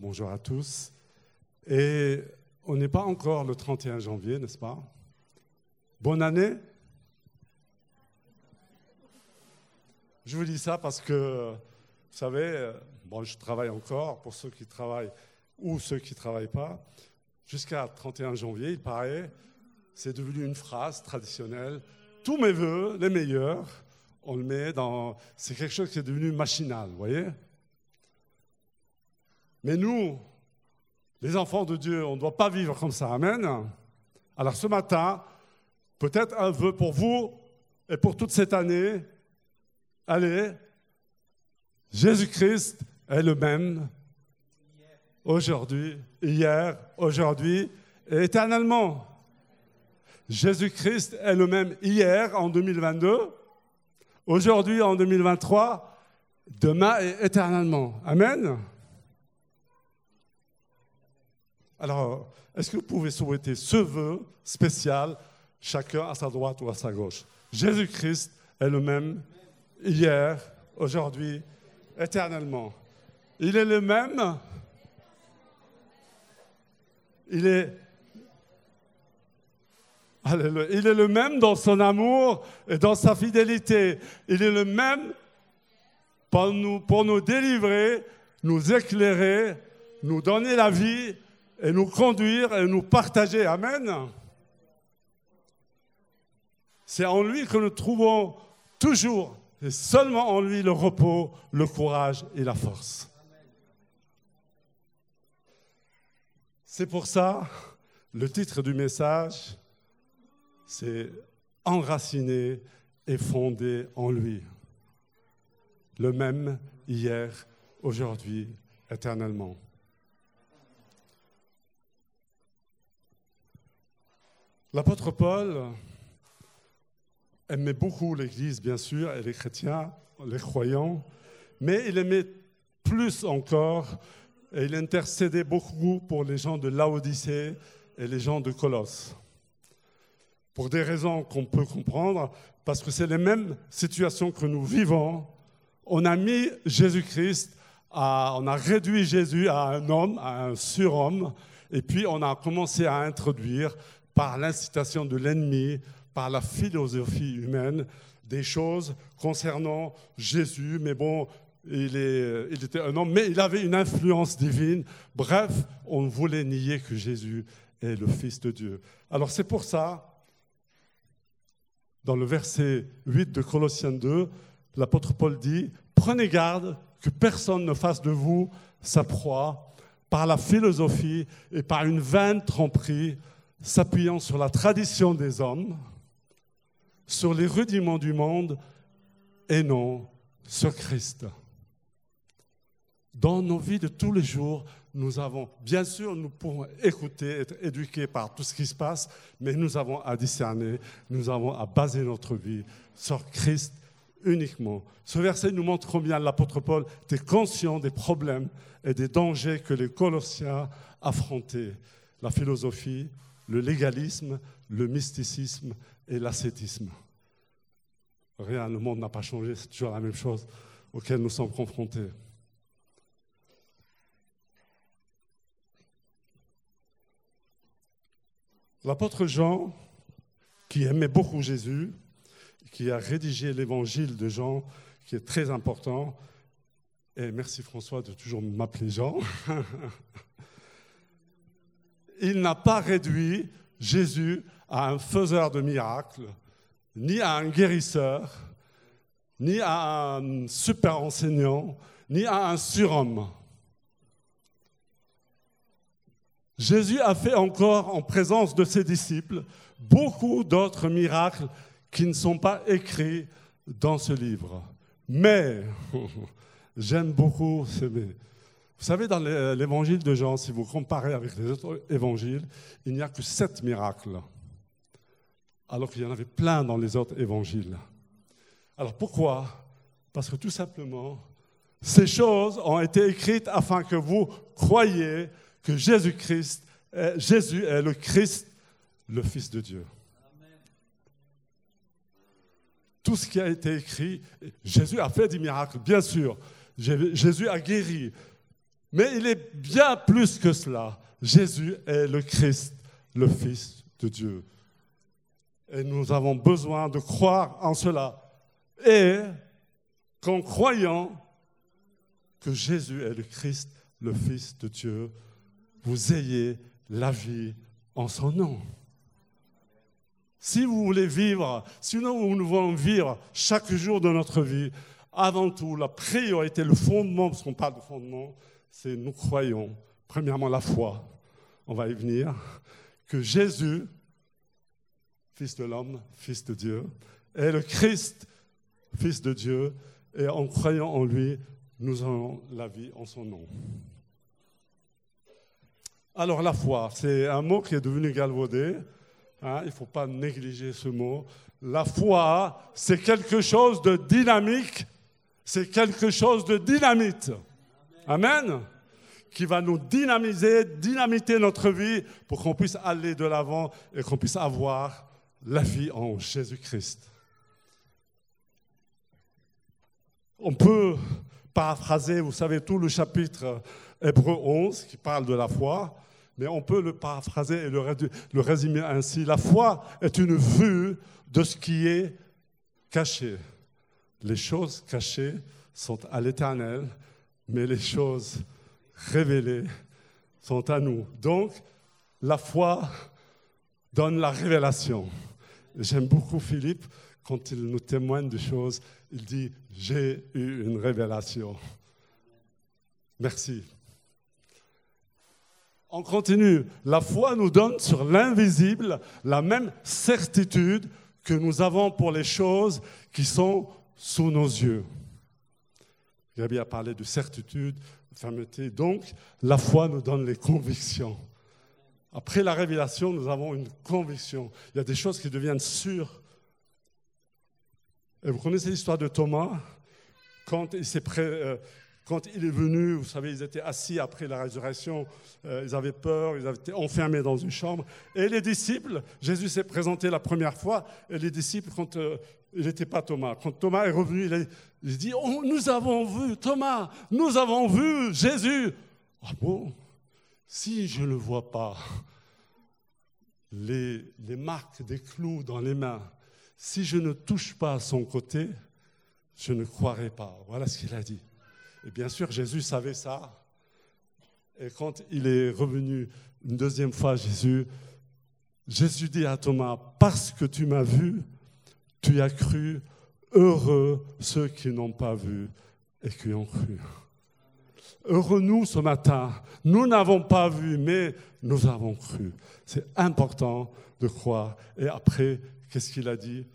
bonjour à tous. Et on n'est pas encore le 31 janvier, n'est-ce pas? Bonne année. Je vous dis ça parce que, vous savez, je travaille encore, pour ceux qui travaillent ou ceux qui ne travaillent pas. Jusqu'à 31 janvier, il paraît, c'est devenu une phrase traditionnelle. Tous mes vœux, les meilleurs, on le met dans... C'est quelque chose qui est devenu machinal, vous voyez? Mais nous, les enfants de Dieu, on ne doit pas vivre comme ça. Amen. Alors ce matin, peut-être un vœu pour vous et pour toute cette année. Allez, Jésus-Christ est le même aujourd'hui, hier, aujourd'hui et éternellement. Jésus-Christ est le même hier en 2022, aujourd'hui en 2023, demain et éternellement. Amen. Alors, est-ce que vous pouvez souhaiter ce vœu spécial, chacun à sa droite ou à sa gauche? Jésus-Christ est le même hier, aujourd'hui, éternellement. Il est le même. Il est le même dans son amour et dans sa fidélité. Il est le même pour nous délivrer, nous éclairer, nous donner la vie et nous conduire et nous partager. Amen. C'est en lui que nous trouvons toujours et seulement en lui le repos, le courage et la force. C'est pour ça, le titre du message, c'est « Enraciné et fondé en lui ». Le même hier, aujourd'hui, éternellement. L'apôtre Paul aimait beaucoup l'Église, bien sûr, et les chrétiens, les croyants, mais il aimait plus encore, et il intercédait beaucoup pour les gens de Laodicée et les gens de Colosse. Pour des raisons qu'on peut comprendre, parce que c'est les mêmes situations que nous vivons. On a mis Jésus-Christ, on a réduit Jésus à un homme, à un surhomme, et puis on a commencé à introduire, par l'incitation de l'ennemi, par la philosophie humaine, des choses concernant Jésus. Mais bon, il était un homme, mais il avait une influence divine. Bref, on voulait nier que Jésus est le Fils de Dieu. Alors c'est pour ça, dans le verset 8 de Colossiens 2, l'apôtre Paul dit « Prenez garde que personne ne fasse de vous sa proie par la philosophie et par une vaine tromperie, s'appuyant sur la tradition des hommes, sur les rudiments du monde et non sur Christ. » Dans nos vies de tous les jours, nous avons, bien sûr, nous pouvons écouter, être éduqués par tout ce qui se passe, mais nous avons à discerner, nous avons à baser notre vie sur Christ uniquement. Ce verset nous montre combien l'apôtre Paul était conscient des problèmes et des dangers que les Colossiens affrontaient. La philosophie, le légalisme, le mysticisme et l'ascétisme. Rien, le monde n'a pas changé, c'est toujours la même chose auquel nous sommes confrontés. L'apôtre Jean, qui aimait beaucoup Jésus, qui a rédigé l'évangile de Jean, qui est très important, et merci François de toujours m'appeler Jean, il n'a pas réduit Jésus à un faiseur de miracles, ni à un guérisseur, ni à un super enseignant, ni à un surhomme. Jésus a fait encore, en présence de ses disciples, beaucoup d'autres miracles qui ne sont pas écrits dans ce livre. Mais, j'aime beaucoup, vous savez, dans l'évangile de Jean, si vous comparez avec les autres évangiles, il n'y a que 7 miracles, alors qu'il y en avait plein dans les autres évangiles. Alors pourquoi? Parce que tout simplement, ces choses ont été écrites afin que vous croyiez que Jésus est le Christ, le Fils de Dieu. Amen. Tout ce qui a été écrit, Jésus a fait des miracles, bien sûr. Jésus a guéri. Mais il est bien plus que cela. Jésus est le Christ, le Fils de Dieu. Et nous avons besoin de croire en cela. Et qu'en croyant que Jésus est le Christ, le Fils de Dieu, vous ayez la vie en son nom. Si vous voulez vivre, sinon nous voulons vivre chaque jour de notre vie, avant tout, la priorité, le fondement, parce qu'on parle de fondement, c'est nous croyons, premièrement la foi, on va y venir, que Jésus, Fils de l'homme, Fils de Dieu, est le Christ, Fils de Dieu, et en croyant en lui, nous avons la vie en son nom. Alors la foi, c'est un mot qui est devenu galvaudé, hein, il ne faut pas négliger ce mot. La foi, c'est quelque chose de dynamique, c'est quelque chose de dynamite. Amen. Qui va nous dynamiser, dynamiter notre vie pour qu'on puisse aller de l'avant et qu'on puisse avoir la vie en Jésus-Christ. On peut paraphraser, vous savez, tout le chapitre Hébreux 11 qui parle de la foi, mais on peut le paraphraser et le résumer ainsi. La foi est une vue de ce qui est caché. Les choses cachées sont à l'Éternel, mais les choses révélées sont à nous. Donc, la foi donne la révélation. J'aime beaucoup Philippe, quand il nous témoigne de choses, il dit « J'ai eu une révélation ». Merci. On continue. La foi nous donne sur l'invisible la même certitude que nous avons pour les choses qui sont sous nos yeux. Gabi a parlé de certitude, de fermeté. Donc, la foi nous donne les convictions. Après la révélation, nous avons une conviction. Il y a des choses qui deviennent sûres. Et vous connaissez l'histoire de Thomas, quand il est venu, vous savez, ils étaient assis après la résurrection, ils avaient peur, ils avaient été enfermés dans une chambre. Et les disciples, Jésus s'est présenté la première fois, et les disciples, quand il n'était pas Thomas, quand Thomas est revenu, il dit oh, nous avons vu Thomas, nous avons vu Jésus. Ah bon? Si je ne vois pas les marques des clous dans les mains, si je ne touche pas à son côté, je ne croirai pas. Voilà ce qu'il a dit. Et bien sûr, Jésus savait ça. Et quand il est revenu une deuxième fois, Jésus dit à Thomas, parce que tu m'as vu, tu as cru, heureux ceux qui n'ont pas vu et qui ont cru. Heureux nous ce matin, nous n'avons pas vu, mais nous avons cru. C'est important de croire. Et après, qu'est-ce qu'il a dit?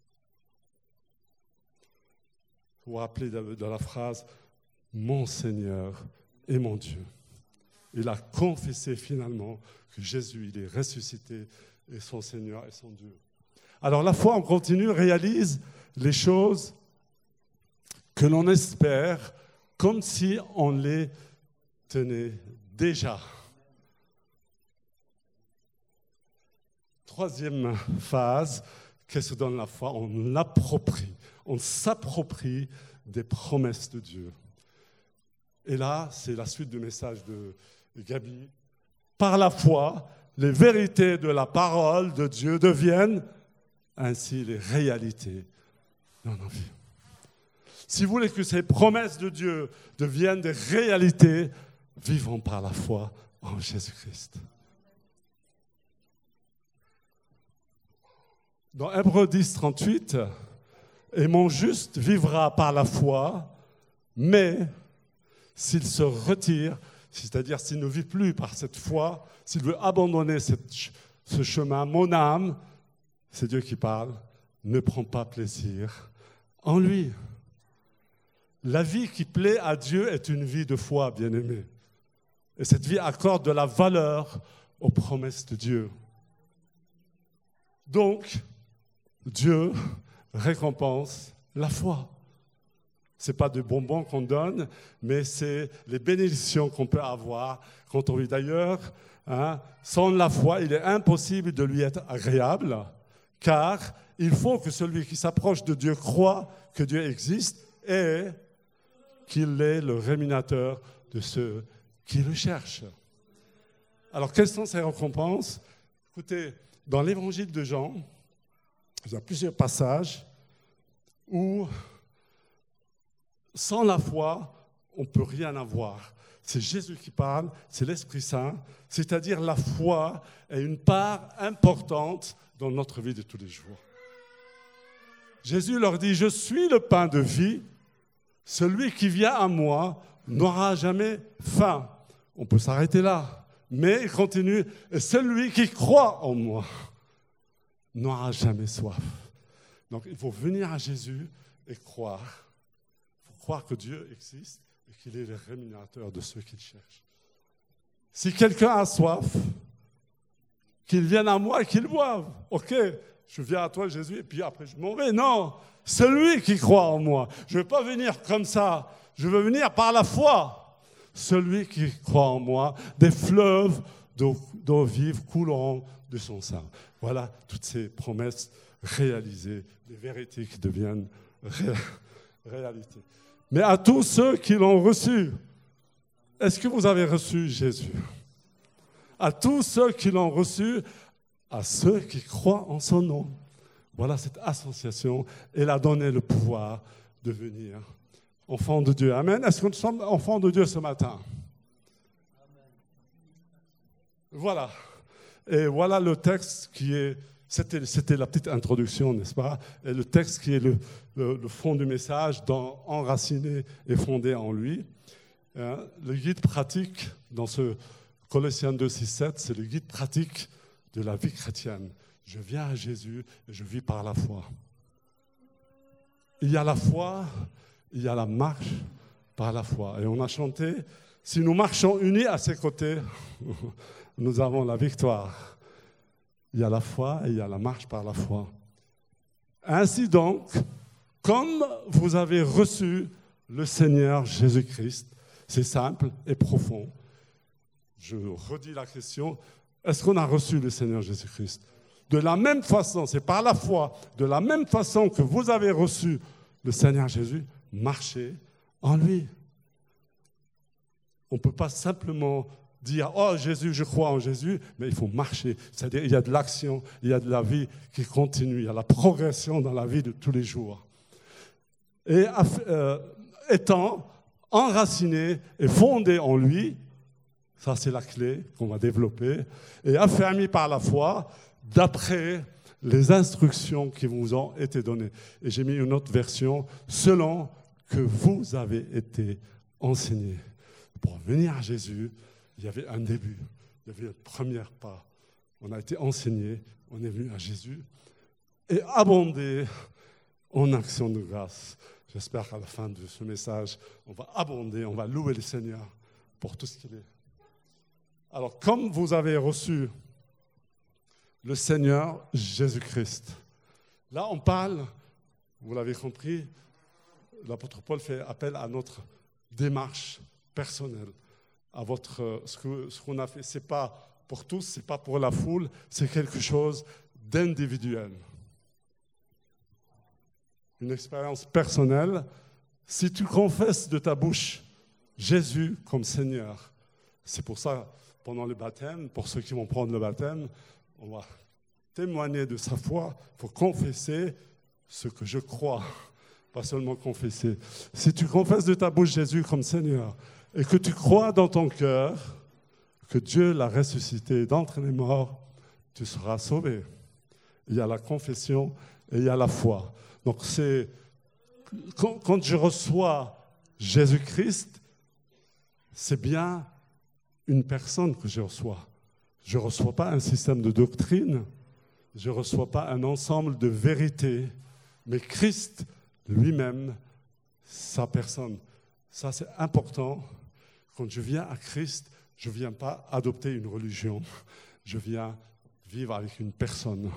Vous vous rappelez de la phrase « Mon Seigneur et mon Dieu ». Il a confessé finalement que Jésus, il est ressuscité et son Seigneur et son Dieu. Alors la foi, on continue, réalise les choses que l'on espère comme si on les tenait déjà. Troisième phase, qu'est-ce que donne la foi? On s'approprie des promesses de Dieu. Et là, c'est la suite du message de Gabi. Par la foi, les vérités de la parole de Dieu deviennent ainsi les réalités dans nos vies. Si vous voulez que ces promesses de Dieu deviennent des réalités, vivons par la foi en Jésus-Christ. Dans Hébreux 10, 38, « Et mon juste vivra par la foi, mais s'il se retire, c'est-à-dire s'il ne vit plus par cette foi, s'il veut abandonner ce chemin, mon âme, c'est Dieu qui parle, ne prend pas plaisir en lui. » La vie qui plaît à Dieu est une vie de foi, bien-aimée. Et cette vie accorde de la valeur aux promesses de Dieu. Donc, Dieu récompense la foi. Ce n'est pas des bonbons qu'on donne, mais c'est les bénédictions qu'on peut avoir quand on vit d'ailleurs. Sans la foi, il est impossible de lui être agréable, car il faut que celui qui s'approche de Dieu croit que Dieu existe et qu'il est le rémunérateur de ceux qui le cherchent. Alors, quelles sont ces récompenses? Écoutez, dans l'évangile de Jean, il y a plusieurs passages où, sans la foi, on ne peut rien avoir. C'est Jésus qui parle, c'est l'Esprit Saint, c'est-à-dire la foi est une part importante dans notre vie de tous les jours. Jésus leur dit, je suis le pain de vie, celui qui vient à moi n'aura jamais faim. On peut s'arrêter là, mais il continue, et celui qui croit en moi n'aura jamais soif. Donc il faut venir à Jésus et croire. Il faut croire que Dieu existe et qu'il est le rémunérateur de ceux qui le cherchent. Si quelqu'un a soif, qu'il vienne à moi et qu'il boive. Ok, je viens à toi Jésus et puis après je m'en vais. Non, celui qui croit en moi. Je ne veux pas venir comme ça, je veux venir par la foi. Celui qui croit en moi, des fleuves d'eau vive couleront de son sein. Voilà toutes ces promesses réalisées, les vérités qui deviennent réalité. Mais à tous ceux qui l'ont reçu, est-ce que vous avez reçu Jésus? À tous ceux qui l'ont reçu, à ceux qui croient en son nom. Voilà cette association. Elle a donné le pouvoir de devenir enfant de Dieu. Amen. Est-ce que nous sommes enfants de Dieu ce matin? Voilà. Et voilà le texte qui est... C'était la petite introduction, n'est-ce pas? Et le texte qui est le fond du message, enraciné et fondé en lui. Le guide pratique dans ce Colossiens 2, 6, 7, c'est le guide pratique de la vie chrétienne. Je viens à Jésus et je vis par la foi. Il y a la foi, il y a la marche par la foi. Et on a chanté, si nous marchons unis à ses côtés, nous avons la victoire. Il y a la foi et il y a la marche par la foi. Ainsi donc, comme vous avez reçu le Seigneur Jésus-Christ, c'est simple et profond. Je redis la question, est-ce qu'on a reçu le Seigneur Jésus-Christ? De la même façon, c'est par la foi, de la même façon que vous avez reçu le Seigneur Jésus, marchez en lui. On ne peut pas simplement dire « Oh Jésus, je crois en Jésus », mais il faut marcher. C'est-à-dire il y a de l'action, il y a de la vie qui continue, il y a la progression dans la vie de tous les jours. Et étant enraciné et fondé en lui, ça c'est la clé qu'on va développer, et affermi par la foi, d'après les instructions qui vous ont été données. Et j'ai mis une autre version, selon que vous avez été enseigné. Pour venir à Jésus, il y avait un début, il y avait un premier pas. On a été enseigné, on est venu à Jésus et abondé en action de grâce. J'espère qu'à la fin de ce message, on va abonder, on va louer le Seigneur pour tout ce qu'il est. Alors, comme vous avez reçu le Seigneur Jésus-Christ, là on parle, vous l'avez compris, l'apôtre Paul fait appel à notre démarche personnelle, à ce qu'on a fait. Ce n'est pas pour tous, ce n'est pas pour la foule, c'est quelque chose d'individuel. Une expérience personnelle. Si tu confesses de ta bouche Jésus comme Seigneur, c'est pour ça, pendant le baptême, pour ceux qui vont prendre le baptême, on va témoigner de sa foi, il faut confesser ce que je crois, pas seulement confesser. Si tu confesses de ta bouche Jésus comme Seigneur et que tu crois dans ton cœur que Dieu l'a ressuscité d'entre les morts, tu seras sauvé. Il y a la confession et il y a la foi. Donc quand je reçois Jésus-Christ, c'est bien une personne que je reçois. Je ne reçois pas un système de doctrine, je ne reçois pas un ensemble de vérités, mais Christ lui-même, sa personne. Ça, c'est important. Quand je viens à Christ, je ne viens pas adopter une religion, je viens vivre avec une personne.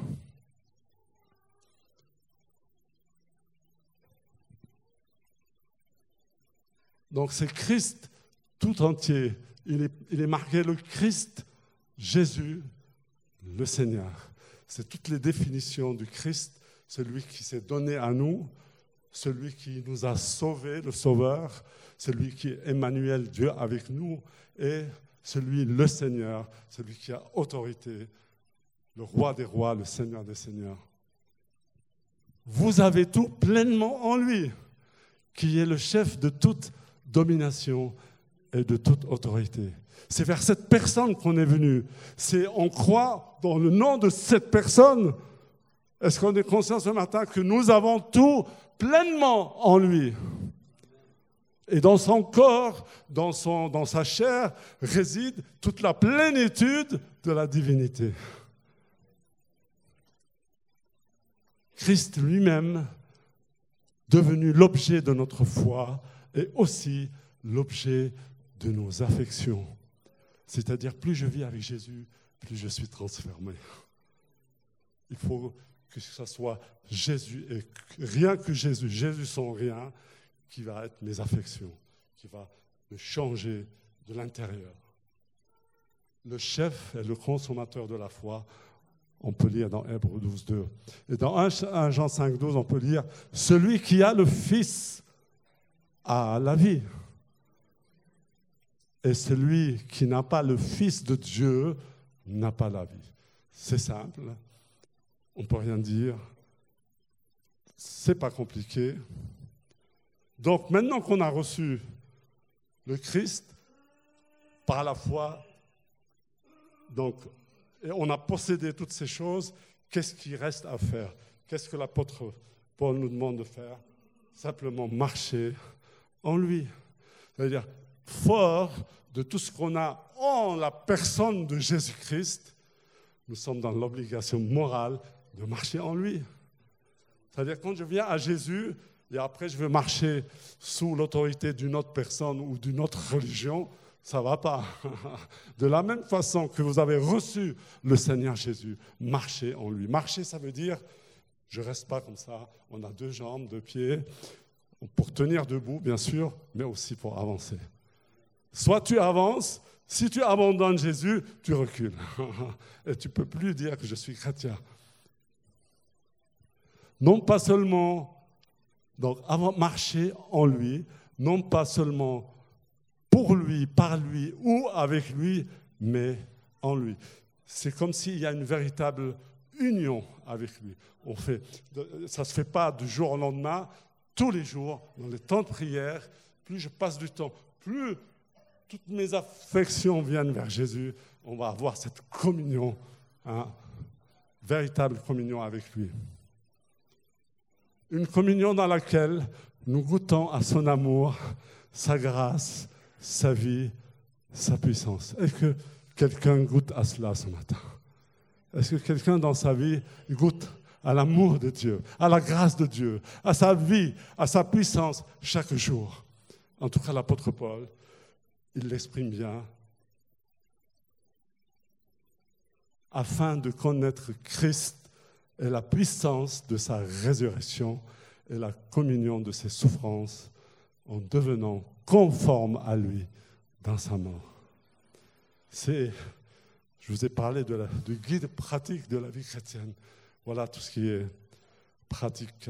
Donc c'est Christ tout entier. Il est marqué le Christ, Jésus, le Seigneur. C'est toutes les définitions du Christ, celui qui s'est donné à nous celui qui nous a sauvés, le Sauveur, celui qui est Emmanuel, Dieu avec nous, et celui, le Seigneur, celui qui a autorité, le Roi des rois, le Seigneur des seigneurs. Vous avez tout pleinement en lui, qui est le chef de toute domination et de toute autorité. C'est vers cette personne qu'on est venu. On croit dans le nom de cette personne. Est-ce qu'on est conscient ce matin que nous avons tout pleinement en lui? Et dans son corps, dans sa chair, réside toute la plénitude de la divinité. Christ lui-même, devenu l'objet de notre foi, est aussi l'objet de nos affections. C'est-à-dire, plus je vis avec Jésus, plus je suis transformé. Il faut que ce soit Jésus, et rien que Jésus, Jésus sans rien, qui va être mes affections, qui va me changer de l'intérieur. Le chef est le consommateur de la foi. On peut lire dans Hébreux 12, 2. Et dans 1 Jean 5, 12, on peut lire « Celui qui a le Fils a la vie. Et celui qui n'a pas le Fils de Dieu n'a pas la vie. » C'est simple. On ne peut rien dire. C'est pas compliqué. Donc, maintenant qu'on a reçu le Christ, par la foi, donc, et on a possédé toutes ces choses, qu'est-ce qui reste à faire? Qu'est-ce que l'apôtre Paul nous demande de faire? Simplement marcher en lui. C'est-à-dire, fort de tout ce qu'on a en la personne de Jésus-Christ, nous sommes dans l'obligation morale de marcher en lui. C'est-à-dire, quand je viens à Jésus, et après je veux marcher sous l'autorité d'une autre personne ou d'une autre religion, ça ne va pas. De la même façon que vous avez reçu le Seigneur Jésus, marchez en lui. Marcher, ça veut dire, je ne reste pas comme ça, on a 2 jambes, 2 pieds, pour tenir debout, bien sûr, mais aussi pour avancer. Soit tu avances, si tu abandonnes Jésus, tu recules. Et tu ne peux plus dire que je suis chrétien. Non pas seulement, donc avant marcher en lui, non pas seulement pour lui, par lui ou avec lui, mais en lui. C'est comme s'il y a une véritable union avec lui. Ça ne se fait pas du jour au lendemain, tous les jours, dans les temps de prière. Plus je passe du temps, plus toutes mes affections viennent vers Jésus, on va avoir cette communion, véritable communion avec lui. Une communion dans laquelle nous goûtons à son amour, sa grâce, sa vie, sa puissance. Est-ce que quelqu'un goûte à cela ce matin? Est-ce que quelqu'un dans sa vie goûte à l'amour de Dieu, à la grâce de Dieu, à sa vie, à sa puissance chaque jour? En tout cas, l'apôtre Paul, il l'exprime bien. Afin de connaître Christ et la puissance de sa résurrection et la communion de ses souffrances en devenant conforme à lui dans sa mort. Je vous ai parlé du guide pratique de la vie chrétienne. Voilà tout ce qui est pratique.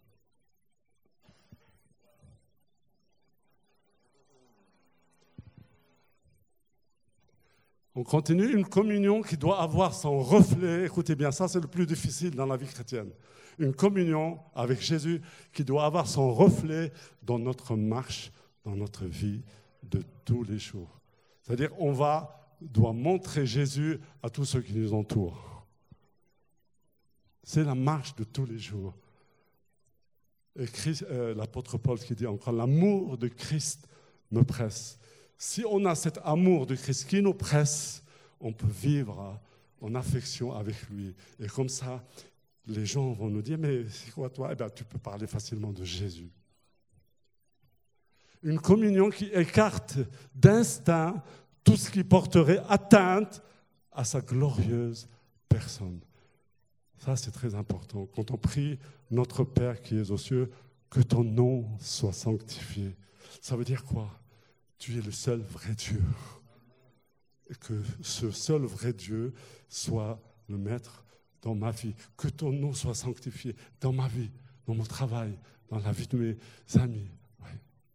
On continue, une communion qui doit avoir son reflet. Écoutez bien, ça c'est le plus difficile dans la vie chrétienne. Une communion avec Jésus qui doit avoir son reflet dans notre marche, dans notre vie de tous les jours. C'est-à-dire, doit montrer Jésus à tous ceux qui nous entourent. C'est la marche de tous les jours. Et l'apôtre Paul qui dit encore, l'amour de Christ me presse. Si on a cet amour de Christ qui nous presse, on peut vivre en affection avec lui. Et comme ça, les gens vont nous dire, mais c'est quoi toi? Eh bien, tu peux parler facilement de Jésus. Une communion qui écarte d'instinct tout ce qui porterait atteinte à sa glorieuse personne. Ça, c'est très important. Quand on prie « Notre Père qui es aux cieux, que ton nom soit sanctifié ». Ça veut dire quoi? Tu es le seul vrai Dieu. Et que ce seul vrai Dieu soit le maître dans ma vie. Que ton nom soit sanctifié dans ma vie, dans mon travail, dans la vie de mes amis. Oui.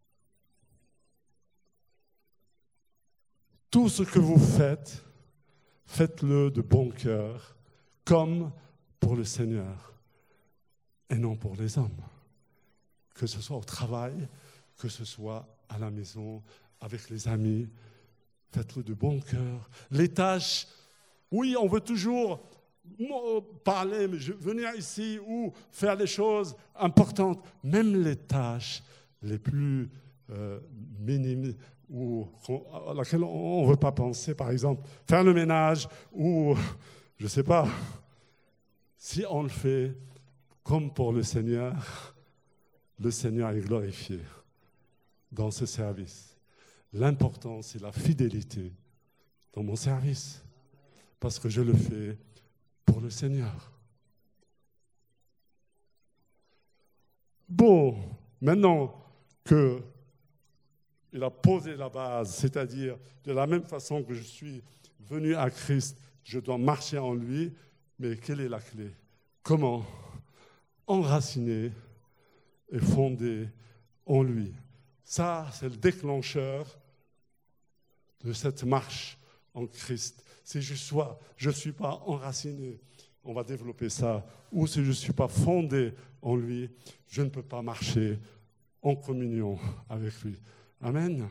Tout ce que vous faites, faites-le de bon cœur, comme pour le Seigneur, et non pour les hommes. Que ce soit au travail, que ce soit à la maison, avec les amis, faites-le de bon cœur. Les tâches, oui, on veut toujours parler, mais venir ici ou faire les choses importantes, même les tâches les plus minimes ou à laquelle on ne veut pas penser, par exemple, faire le ménage ou, je ne sais pas, si on le fait comme pour le Seigneur est glorifié dans ce service. L'important, c'est la fidélité dans mon service, parce que je le fais pour le Seigneur. Bon, maintenant qu'il a posé la base, c'est-à-dire de la même façon que je suis venu à Christ, je dois marcher en lui, mais quelle est la clé? Comment enraciner et fonder en lui? Ça, c'est le déclencheur de cette marche en Christ. Si je ne suis pas enraciné, on va développer ça, ou si je ne suis pas fondé en lui, je ne peux pas marcher en communion avec lui. Amen.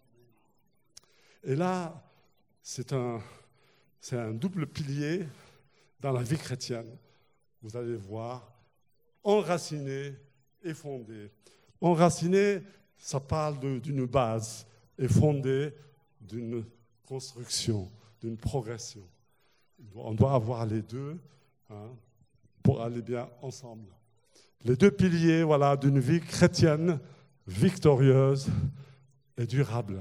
Et là, c'est un double pilier dans la vie chrétienne. Vous allez voir, enraciné et fondé. Enraciné, ça parle d'une base, et fondé d'une construction, d'une progression. On doit avoir les deux pour aller bien ensemble. Les deux piliers d'une vie chrétienne victorieuse et durable.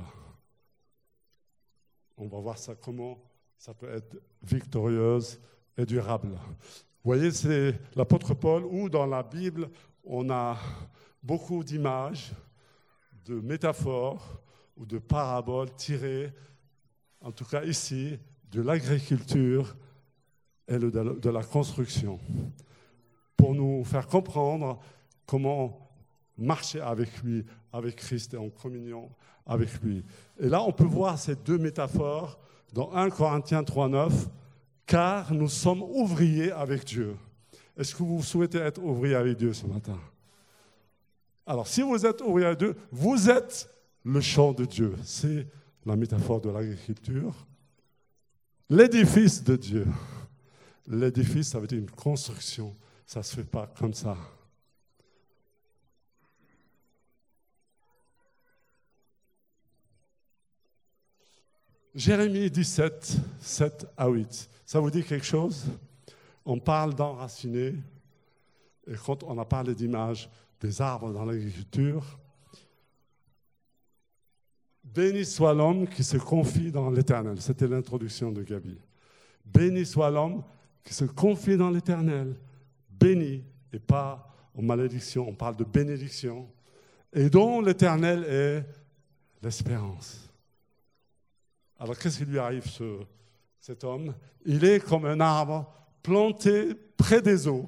On va voir ça, comment ça peut être victorieuse et durable. Vous voyez, c'est l'apôtre Paul, où dans la Bible, on a beaucoup d'images, de métaphores ou de paraboles tirées, en tout cas ici, de l'agriculture et de la construction, pour nous faire comprendre comment marcher avec lui, avec Christ et en communion avec lui. Et là, on peut voir ces deux métaphores dans 1 Corinthiens 3,9, car nous sommes ouvriers avec Dieu. Est-ce que vous souhaitez être ouvrier avec Dieu ce matin? Alors, si vous êtes ouvrier avec Dieu, vous êtes le champ de Dieu. C'est la métaphore de l'agriculture. L'édifice de Dieu. L'édifice, ça veut dire une construction. Ça ne se fait pas comme ça. Jérémie 17, 7 à 8. Ça vous dit quelque chose? On parle d'enraciner. Et quand on a parlé d'image des arbres dans l'agriculture, béni soit l'homme qui se confie dans l'Éternel. C'était l'introduction de Gabi. Béni soit l'homme qui se confie dans l'Éternel. Béni, et pas en malédiction, on parle de bénédiction. Et dont l'Éternel est l'espérance. Alors, qu'est-ce qui lui arrive, cet homme? Il est comme un arbre planté près des eaux.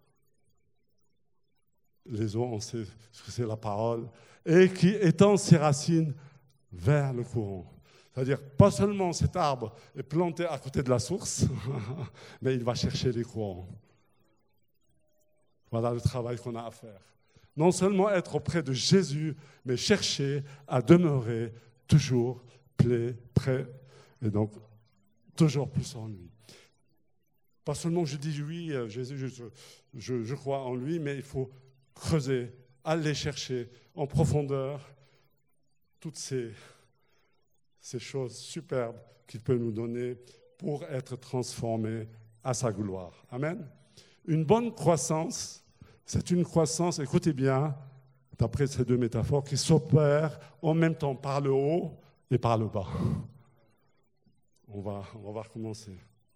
Les eaux, on sait ce que c'est la parole. Et qui étend ses racines vers le courant. C'est-à-dire, pas seulement cet arbre est planté à côté de la source, mais il va chercher les courants. Voilà le travail qu'on a à faire. Non seulement être auprès de Jésus, mais chercher à demeurer toujours prêt, et donc toujours plus en lui. Pas seulement je dis oui, Jésus, je crois en lui, mais il faut creuser, aller chercher en profondeur toutes ces choses superbes qu'il peut nous donner pour être transformés à sa gloire. Amen. Une bonne croissance, c'est une croissance, écoutez bien, d'après ces deux métaphores, qui s'opère en même temps par le haut et par le bas. On va voir comment c'est.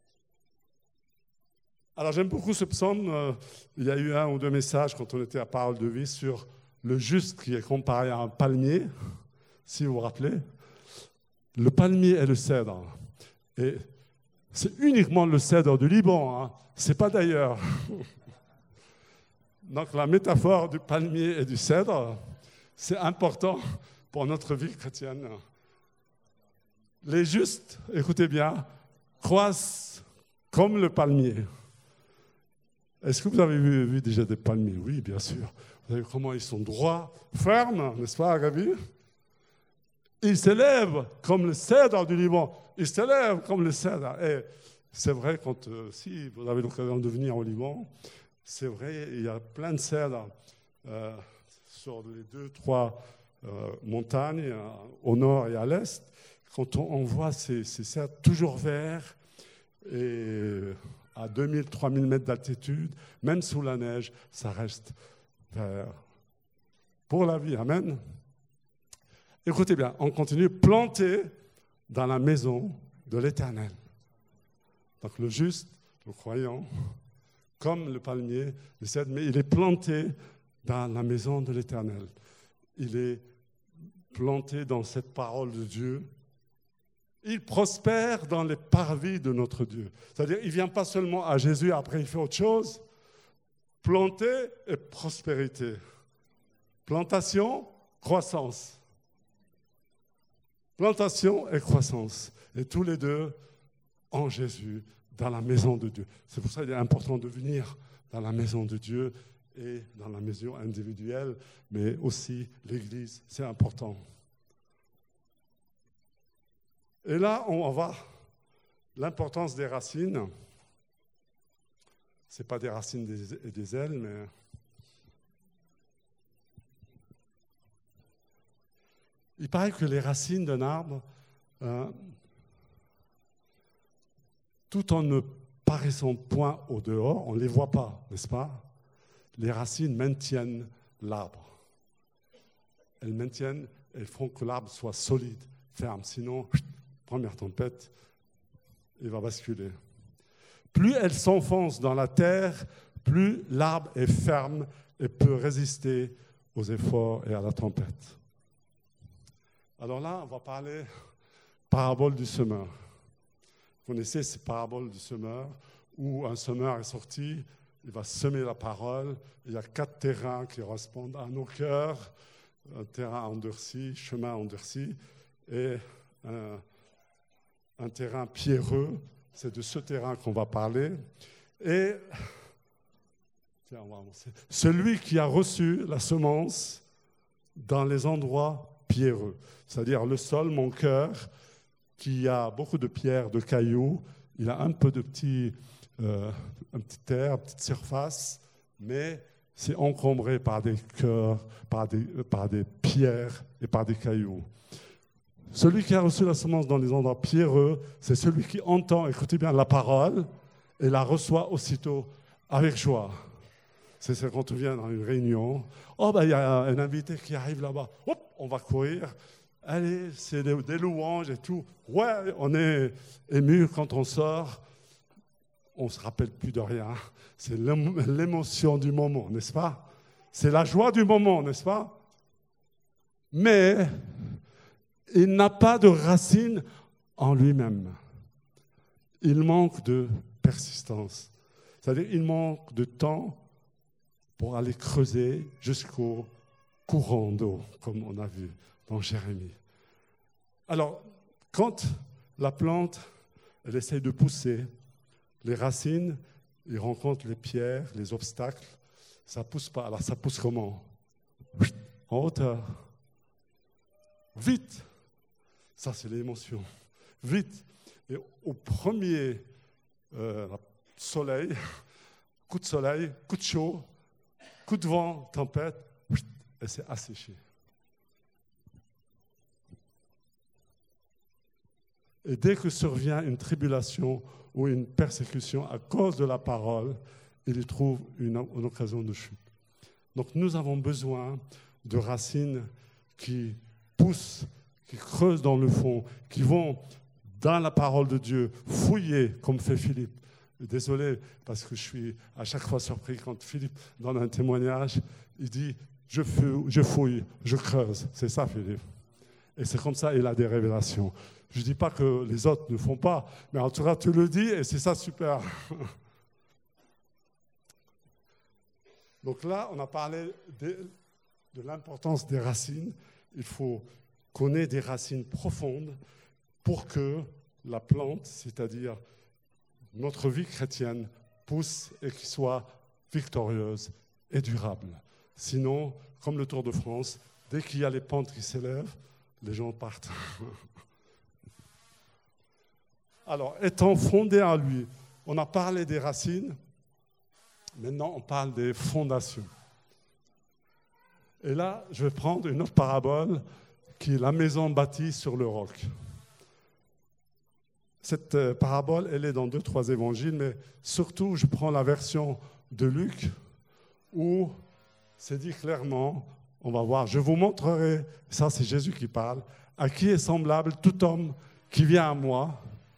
Alors j'aime beaucoup ce psaume. Il y a eu 1 ou 2 messages quand on était à Parole de vie sur le juste qui est comparé à un palmier, si vous vous rappelez. Le palmier est le cèdre. Et c'est uniquement le cèdre du Liban. Ce n'est pas d'ailleurs. Donc la métaphore du palmier et du cèdre, c'est important pour notre vie chrétienne. Les justes, écoutez bien, croissent comme le palmier. Est-ce que vous avez vu déjà des palmiers? Oui, bien sûr. Vous savez comment ils sont droits, fermes, n'est-ce pas, Gabi? Ils s'élèvent comme le cèdre du Liban. Ils s'élèvent comme le cèdre. Et c'est vrai, si vous avez l'occasion de venir au Liban, c'est vrai, il y a plein de cèdres sur les 2-3 montagnes, au nord et à l'est. Quand on voit ces cèdres toujours verts et à 2000-3000 mètres d'altitude, même sous la neige, ça reste vert. Pour la vie, amen. Écoutez bien, on continue, planté dans la maison de l'Éternel. Donc le juste, le croyant, comme le palmier, le cèdre, mais il est planté dans la maison de l'Éternel. Il est planté dans cette parole de Dieu. Il prospère dans les parvis de notre Dieu. C'est-à-dire, il ne vient pas seulement à Jésus, après il fait autre chose. Planté et prospérité. Plantation, croissance. Plantation et croissance. Et tous les deux en Jésus, dans la maison de Dieu. C'est pour ça qu'il est important de venir dans la maison de Dieu et dans la maison individuelle, mais aussi l'Église, c'est important. Et là, on va voir l'importance des racines. Ce n'est pas des racines et des ailes, mais il paraît que les racines d'un arbre, tout en ne paraissant point au dehors, on ne les voit pas, n'est-ce pas? Les racines maintiennent l'arbre. Elles font que l'arbre soit solide, ferme. Sinon, première tempête, il va basculer. Plus elles s'enfoncent dans la terre, plus l'arbre est ferme et peut résister aux efforts et à la tempête. Alors là, on va parler parabole du semeur. Vous connaissez ces paraboles du semeur où un semeur est sorti, il va semer la parole. Il y a 4 terrains qui correspondent à nos cœurs, un terrain endurci, chemin endurci, et un terrain pierreux. C'est de ce terrain qu'on va parler. Et celui qui a reçu la semence dans les endroits pierreux, c'est-à-dire le sol, mon cœur, qui a beaucoup de pierres, de cailloux, il a un peu de un petit terre, une petite surface, mais c'est encombré par des cœurs, par des pierres et par des cailloux. Celui qui a reçu la semence dans les endroits pierreux, c'est celui qui entend, écoutez bien, la parole et la reçoit aussitôt avec joie. C'est quand on vient dans une réunion, il y a un invité qui arrive là-bas, on va courir, allez, c'est des louanges et tout. Ouais, on est ému quand on sort, on ne se rappelle plus de rien. C'est l'émotion du moment, n'est-ce pas? C'est la joie du moment, n'est-ce pas? Mais il n'a pas de racine en lui-même. Il manque de persistance. C'est-à-dire il manque de temps pour aller creuser jusqu'au courant d'eau, comme on a vu dans Jérémie. Alors, quand la plante, elle essaie de pousser, les racines, ils rencontrent les pierres, les obstacles, ça ne pousse pas. Alors, ça pousse comment? En hauteur. Vite. Ça, c'est l'émotion. Vite. Et au premier soleil, coup de soleil, coup de chaud, coup de vent, tempête, elle s'est asséchée. Et dès que survient une tribulation ou une persécution à cause de la parole, il y trouve une occasion de chute. Donc nous avons besoin de racines qui poussent, qui creusent dans le fond, qui vont dans la parole de Dieu, fouiller comme fait Philippe. Désolé, parce que je suis à chaque fois surpris quand Philippe donne un témoignage, il dit « je fouille, je creuse ». C'est ça, Philippe. Et c'est comme ça qu'il a des révélations. Je ne dis pas que les autres ne font pas, mais en tout cas, tu le dis et c'est ça super. Donc là, on a parlé de l'importance des racines. Il faut qu'on ait des racines profondes pour que la plante, c'est-à-dire notre vie chrétienne, pousse et qu'elle soit victorieuse et durable. Sinon, comme le Tour de France, dès qu'il y a les pentes qui s'élèvent, les gens partent. Alors, étant fondé en lui, on a parlé des racines, maintenant on parle des fondations. Et là, je vais prendre une autre parabole qui est la maison bâtie sur le roc. Cette parabole, elle est dans 2-3 évangiles, mais surtout, je prends la version de Luc où c'est dit clairement, on va voir, je vous montrerai, ça c'est Jésus qui parle, à qui est semblable tout homme qui vient à moi,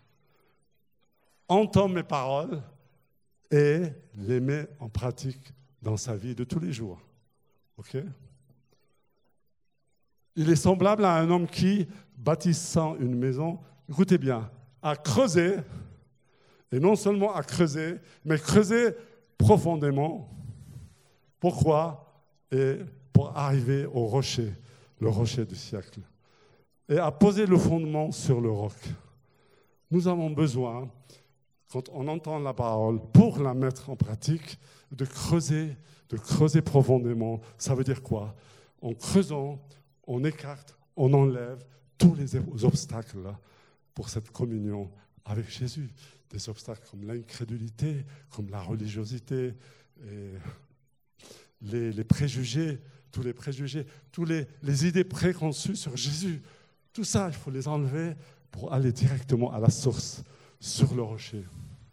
entend mes paroles et les met en pratique dans sa vie de tous les jours. Ok ? Il est semblable à un homme qui, bâtissant une maison, écoutez bien, a creusé, et non seulement a creusé, mais creusé profondément. Pourquoi ? Et pour arriver au rocher, le rocher du siècle. Et a posé le fondement sur le roc. Nous avons besoin, quand on entend la parole, pour la mettre en pratique, de creuser profondément. Ça veut dire quoi ? En creusant, on écarte, on enlève tous les obstacles pour cette communion avec Jésus. Des obstacles comme l'incrédulité, comme la religiosité, et les préjugés, tous les idées préconçues sur Jésus. Tout ça, il faut les enlever pour aller directement à la source, sur le rocher.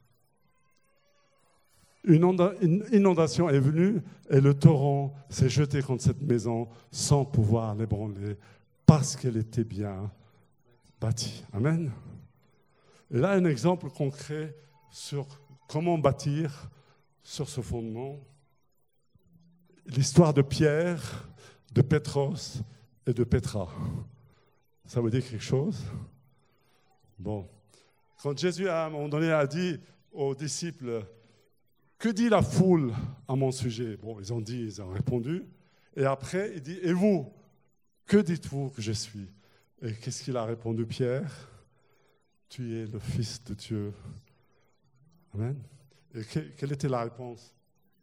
Une inondation est venue et le torrent s'est jeté contre cette maison sans pouvoir l'ébranler parce qu'elle était bien bâtie. Amen. Et là, un exemple concret sur comment bâtir sur ce fondement. L'histoire de Pierre, de Pétros et de Pétra. Ça veut dire quelque chose ? Bon. Quand Jésus, à un moment donné, a dit aux disciples, « Que dit la foule à mon sujet ?» Bon, ils ont répondu. Et après, il dit, « Et vous, que dites-vous que je suis ?» Et qu'est-ce qu'il a répondu, Pierre ? « Tu es le Fils de Dieu. » Amen. Et quelle était la réponse ?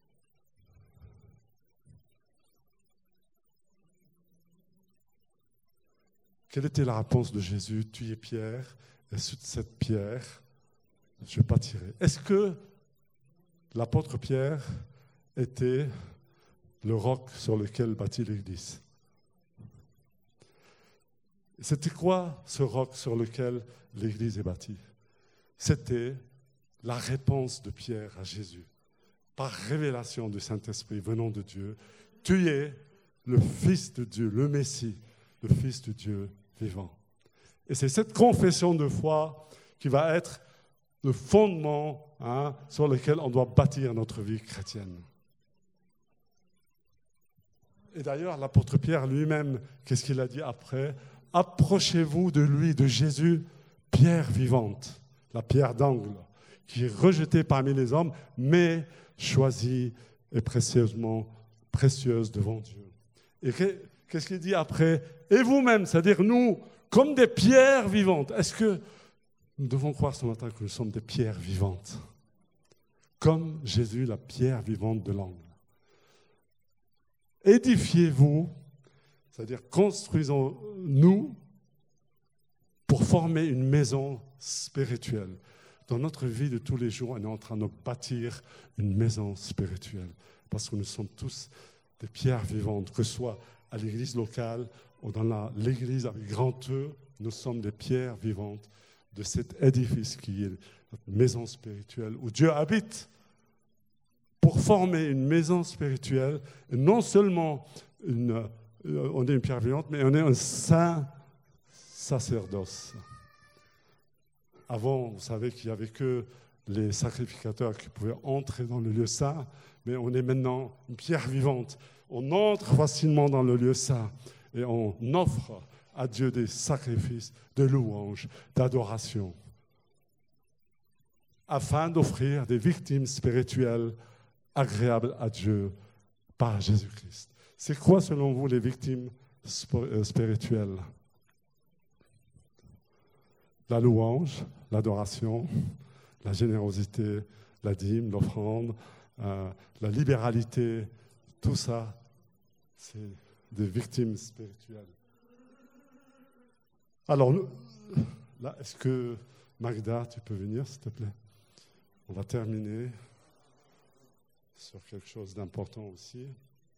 Quelle était la réponse de Jésus ? « Tu es Pierre, et sur cette pierre, je bâtirai. » Est-ce que l'apôtre Pierre était le roc sur lequel bâtit l'Église? C'était quoi ce roc sur lequel l'Église est bâtie? C'était la réponse de Pierre à Jésus, par révélation du Saint-Esprit venant de Dieu. Tu es le Fils de Dieu, le Messie, le Fils de Dieu vivant. Et c'est cette confession de foi qui va être le fondement sur lequel on doit bâtir notre vie chrétienne. Et d'ailleurs, l'apôtre Pierre lui-même, qu'est-ce qu'il a dit après ? Approchez-vous de lui, de Jésus, pierre vivante, la pierre d'angle, qui est rejetée parmi les hommes, mais choisie et précieuse devant Dieu. Et qu'est-ce qu'il dit après ? Et vous-même, c'est-à-dire nous, comme des pierres vivantes. Est-ce que nous devons croire ce matin que nous sommes des pierres vivantes ? Comme Jésus, la pierre vivante de l'angle. Édifiez-vous, c'est-à-dire construisons-nous pour former une maison spirituelle. Dans notre vie de tous les jours, on est en train de bâtir une maison spirituelle. Parce que nous sommes tous des pierres vivantes, que ce soit à l'église locale ou dans l'église avec grand E, nous sommes des pierres vivantes de cet édifice qui est notre maison spirituelle, où Dieu habite pour former une maison spirituelle, et non seulement on est une pierre vivante, mais on est un saint sacerdoce. Avant, vous savez qu'il n'y avait que les sacrificateurs qui pouvaient entrer dans le lieu saint, mais on est maintenant une pierre vivante. On entre facilement dans le lieu saint et on offre à Dieu des sacrifices, de louanges, d'adoration, afin d'offrir des victimes spirituelles agréables à Dieu par Jésus-Christ. C'est quoi, selon vous, les victimes spirituelles? La louange, l'adoration, la générosité, la dîme, l'offrande, la libéralité, tout ça, c'est des victimes spirituelles. Alors, là, est-ce que Magda, tu peux venir, s'il te plaît? On va terminer sur quelque chose d'important aussi.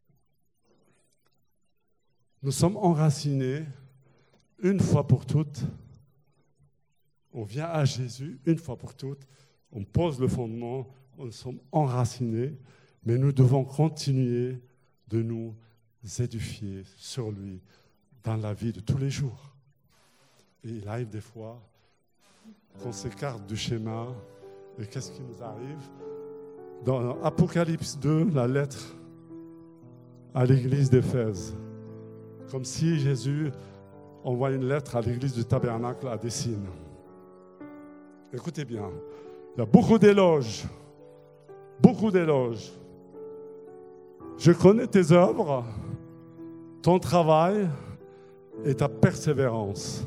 Nous sommes enracinés une fois pour toutes. On vient à Jésus une fois pour toutes. On pose le fondement. Nous sommes enracinés. Mais nous devons continuer de nous édifier sur lui dans la vie de tous les jours. Et il arrive des fois qu'on s'écarte du schéma. Et qu'est-ce qui nous arrive? Dans Apocalypse 2, la lettre à l'église d'Éphèse. Comme si Jésus envoie une lettre à l'église du Tabernacle à Dessine. Écoutez bien, il y a beaucoup d'éloges. Beaucoup d'éloges. Je connais tes œuvres, ton travail et ta persévérance.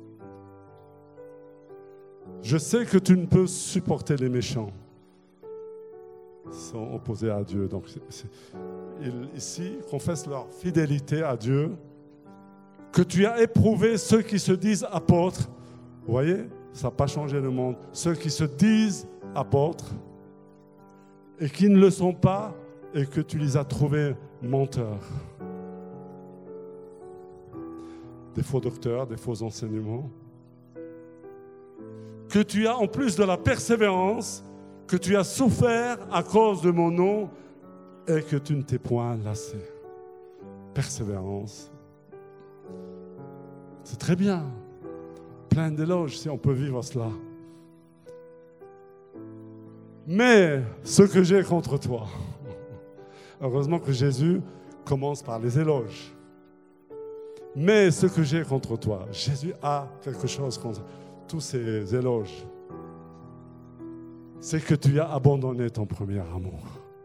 Je sais que tu ne peux supporter les méchants. Ils sont opposés à Dieu. Donc, ici, ils confessent leur fidélité à Dieu. Que tu as éprouvé ceux qui se disent apôtres. Vous voyez, ça n'a pas changé le monde. Ceux qui se disent apôtres et qui ne le sont pas et que tu les as trouvés menteurs. Des faux docteurs, des faux enseignements. Que tu as, en plus de la persévérance, que tu as souffert à cause de mon nom et que tu ne t'es point lassé. Persévérance. C'est très bien. Plein d'éloges si on peut vivre cela. Mais ce que j'ai contre toi, heureusement que Jésus commence par les éloges. Mais ce que j'ai contre toi, Jésus a quelque chose contre tous ces éloges. C'est que tu as abandonné ton premier amour.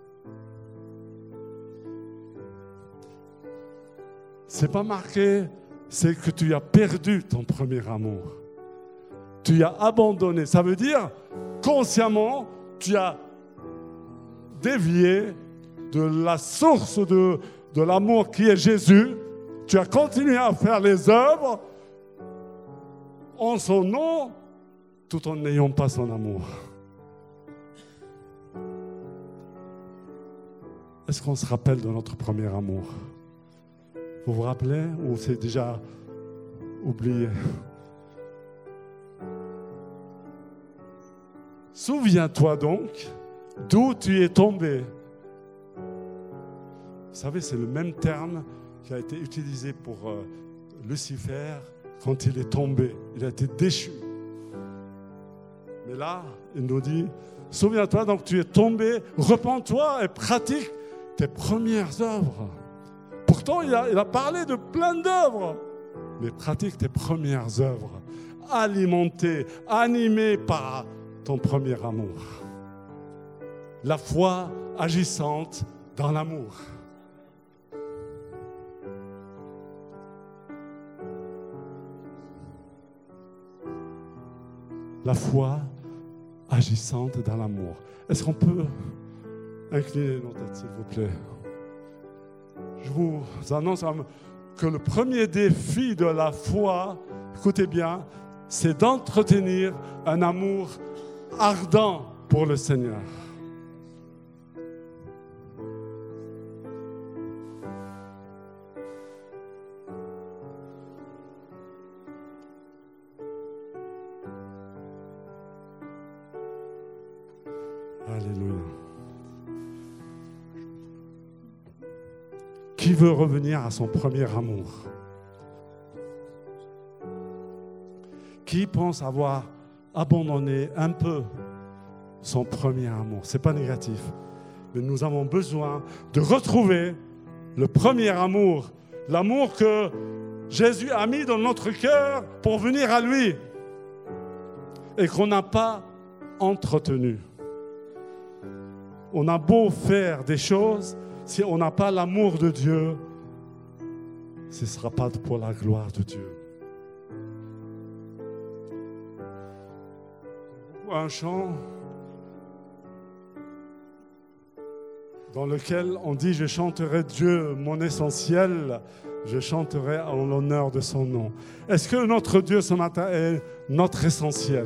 C'est pas marqué, c'est que tu as perdu ton premier amour. Tu as abandonné. Ça veut dire, consciemment, tu as dévié de la source de l'amour qui est Jésus. Tu as continué à faire les œuvres en son nom, tout en n'ayant pas son amour. Est-ce qu'on se rappelle de notre premier amour? Vous vous rappelez ou c'est déjà oublié? Souviens-toi donc d'où tu es tombé. Vous savez, c'est le même terme qui a été utilisé pour Lucifer quand il est tombé. Il a été déchu. Mais là, il nous dit, souviens-toi donc tu es tombé, repens-toi et pratique tes premières œuvres. Pourtant, il a parlé de plein d'œuvres. Mais pratique tes premières œuvres, alimentées, animées par ton premier amour. La foi agissante dans l'amour. La foi agissante dans l'amour. Est-ce qu'on peut incliner nos têtes, s'il vous plaît? Je vous annonce que le premier défi de la foi, écoutez bien, c'est d'entretenir un amour ardent pour le Seigneur. Alléluia. Qui veut revenir à son premier amour? Qui pense avoir abandonné un peu son premier amour? Ce n'est pas négatif, mais nous avons besoin de retrouver le premier amour, l'amour que Jésus a mis dans notre cœur pour venir à lui et qu'on n'a pas entretenu. On a beau faire des choses, si on n'a pas l'amour de Dieu, ce ne sera pas pour la gloire de Dieu. Un chant dans lequel on dit « Je chanterai Dieu, mon essentiel, je chanterai en l'honneur de son nom ». Est-ce que notre Dieu ce matin est notre essentiel?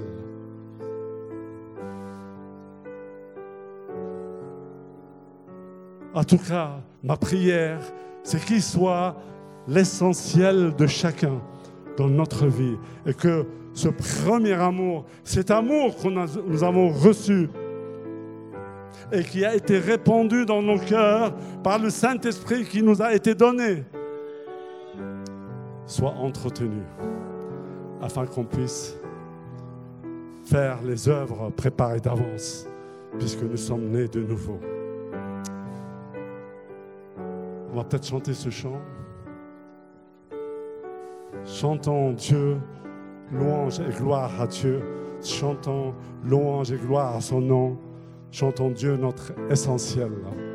En tout cas, ma prière, c'est qu'il soit l'essentiel de chacun dans notre vie et que ce premier amour, cet amour que nous avons reçu et qui a été répandu dans nos cœurs par le Saint-Esprit qui nous a été donné, soit entretenu afin qu'on puisse faire les œuvres préparées d'avance puisque nous sommes nés de nouveau. On va peut-être chanter ce chant. Chantons Dieu, louange et gloire à Dieu. Chantons louange et gloire à son nom. Chantons Dieu, notre essentiel.